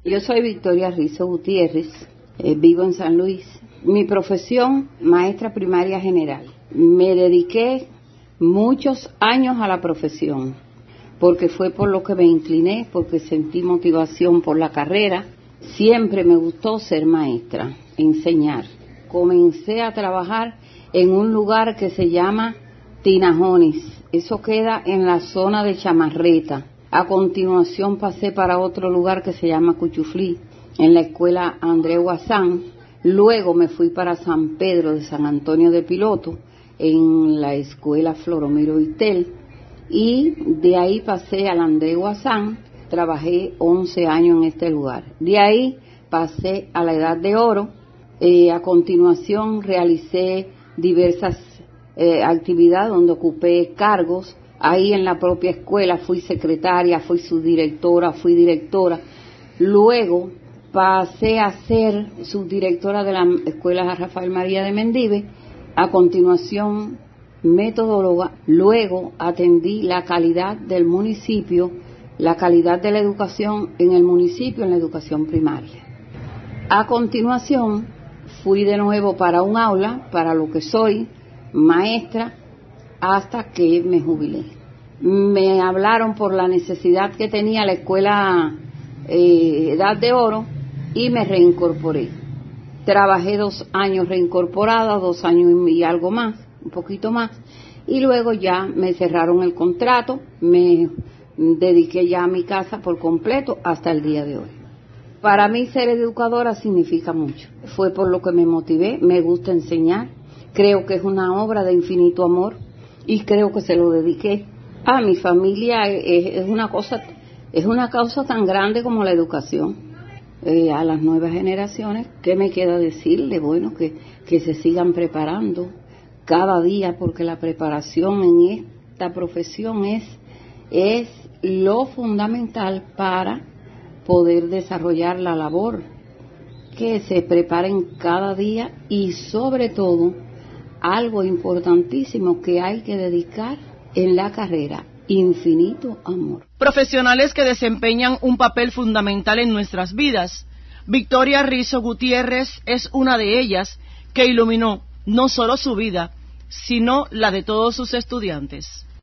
Yo soy Victoria Rizzo Gutiérrez, vivo en San Luis. Mi profesión, maestra primaria general. Me dediqué muchos años a la profesión, porque fue por lo que me incliné, porque sentí motivación por la carrera. Siempre me gustó ser maestra, enseñar. Comencé a trabajar en un lugar que se llama Tinajones. Eso queda en la zona de Chamarreta. A continuación pasé para otro lugar que se llama Cuchuflí, en la escuela Andrés Guasán. Luego me fui para San Pedro de San Antonio de Piloto, en la escuela Floromiro Vitel. Y de ahí pasé al Andrés Guasán. Trabajé 11 años en este lugar. De ahí pasé a la Edad de Oro. A continuación realicé diversas actividades donde ocupé cargos. Ahí en la propia escuela fui secretaria, fui subdirectora, fui directora. Luego pasé a ser subdirectora de la escuela Rafael María de Mendive. A continuación, metodóloga. Luego atendí la calidad del municipio, la calidad de la educación en el municipio en la educación primaria. A continuación, fui de nuevo para un aula, para lo que soy, maestra, hasta que me jubilé. Me hablaron por la necesidad que tenía la escuela Edad de Oro y me reincorporé. Trabajé 2 años reincorporada, 2 años y algo más, un poquito más, y luego ya me cerraron el contrato, me dediqué ya a mi casa por completo hasta el día de hoy. Para mí ser educadora significa mucho. Fue por lo que me motivé, me gusta enseñar, creo que es una obra de infinito amor y creo que se lo dediqué a mi familia. Es una causa tan grande como la educación. A las nuevas generaciones, ¿qué me queda decirle? Bueno, que se sigan preparando cada día, porque la preparación en esta profesión es lo fundamental para poder desarrollar la labor. Que se preparen cada día y sobre todo algo importantísimo que hay que dedicar en la carrera: infinito amor. Profesionales que desempeñan un papel fundamental en nuestras vidas. Victoria Rizzo Gutiérrez es una de ellas, que iluminó no solo su vida, sino la de todos sus estudiantes.